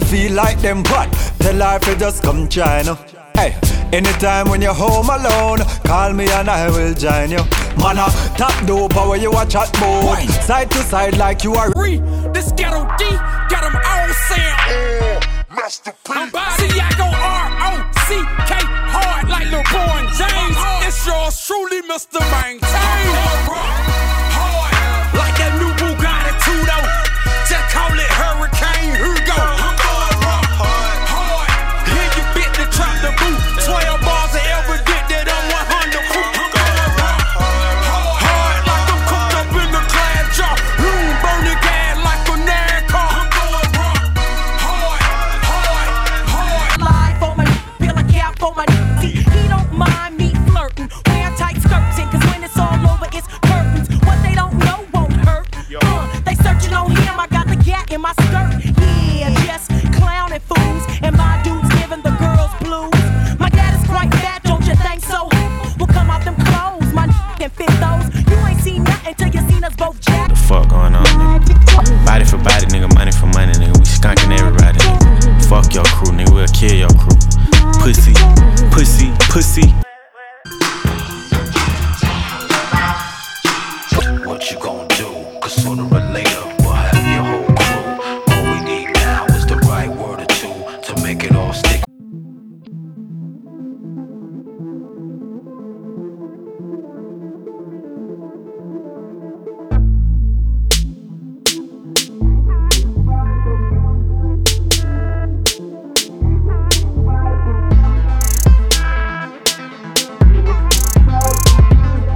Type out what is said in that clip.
feel like them pot. Tell her if you just come try no. Hey, anytime when you're home alone, call me and I will join you. Man, top dope where you watch at boat. Side to side like you are this ghetto D, got them all sound. Masterpiece. See, I go R-O-C-K hard like LeBron James. It's yours truly, Mr. Maintain. Hard, like that new Bugatti Tudo. Just call it Hurricane Hugo. Hard, here you bit to trap the boot. 12 bars of evidence that I'm 100 proof. Hard, like I'm cooked up in the glass jar. Room burning gas like a NASCAR. For my he don't mind me flirting, wearing tight skirts and cause when it's all over it's curtains. What they don't know won't hurt. They searching on him, I got the gat in my skirt. Yeah, just clowning fools, and my dude's giving the girls blues. My dad is quite fat, don't you think so? We'll come out them clothes, my can fit those. You ain't seen nothing till you seen us both jack. The fuck going on, nigga? Body for body, nigga, money for money, nigga. We skunking everybody, nigga. Fuck your crew, nigga, we'll kill your crew. Pussy, pussy, pussy. What you gon' do? 'Cause sooner or later